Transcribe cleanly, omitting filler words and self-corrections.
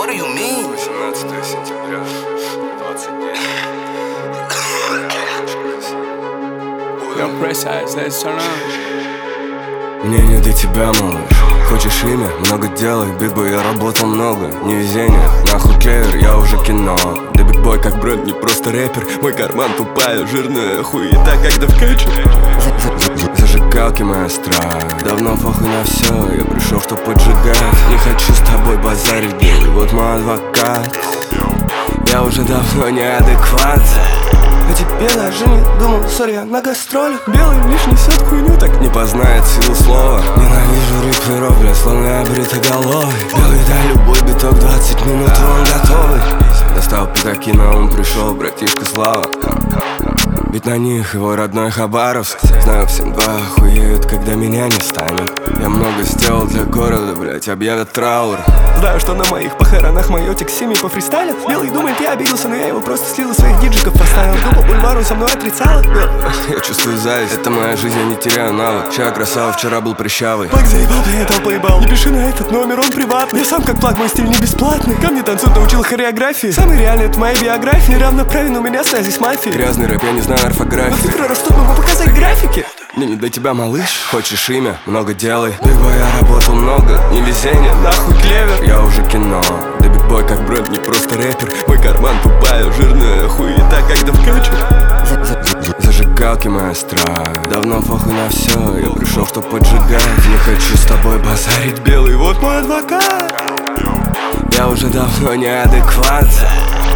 What do you mean? 18 сентября, 29. Yo, press eyes, let's turn on. Мне не до тебя, малыш. Хочешь имя? Много делай. Бигбой, я работал много. Невезение, нахуй клевер, я уже кино. Да бигбой как бренд, не просто рэпер. Мой карман тупая, жирная хуета, когда вкачу. Зажигалки моя страсть. Давно похуй на все, я пришел, чтоб поджигать. Не хочу с тобой базарить, белый, вот мой адвокат. Я уже давно неадекват. А тебе даже не думал, сори, я на гастролях. Белый лишь несет хуйню, так не познает силу слова. Ненавижу рэперов, бля, словно я бритоголовый. Белый, дай любой биток, 20 минут, он готовый. Достал пятаки, на ум пришел братишка Слава. Ведь на них его родной Хабаровск. Знаю, всем два охуеют, когда меня не станет. Я много сделал для города, блять, объявят траур. Знаю, что на моих похоронах майотик с семьей пофристайлят. Белый думает, я обиделся, но я его просто слил и своих диджиков поставил. По бульвару со мной отрицала. Я чувствую зависть, это моя жизнь, я не теряю навык. Вчера красава, вчера был прыщавый. Плаг заебал, я это поебал. Не пиши на этот номер, он приватный. Я сам как плаг, мой стиль не бесплатный. Ко мне танцуют, научил хореографии. Самый реальный это моя биография. Неравноправен, у меня связи с мафией. Грязный рэп, я не знаю орфографии. Но цифры растут, могу показать графики. Мне не до тебя, малыш. Хочешь имя? Много делай. Бигбой, я работал много. Невезение, нахуй клевер. Я уже кино. Да бигбой как бренд, не просто рэпер. Мой карман тупая, жирная хуета, когда вкачу. Зажигалки моя страсть. Давно похуй на все, я пришел, чтоб поджигать. Не хочу с тобой базарить, белый, вот мой адвокат. Я уже давно неадекват.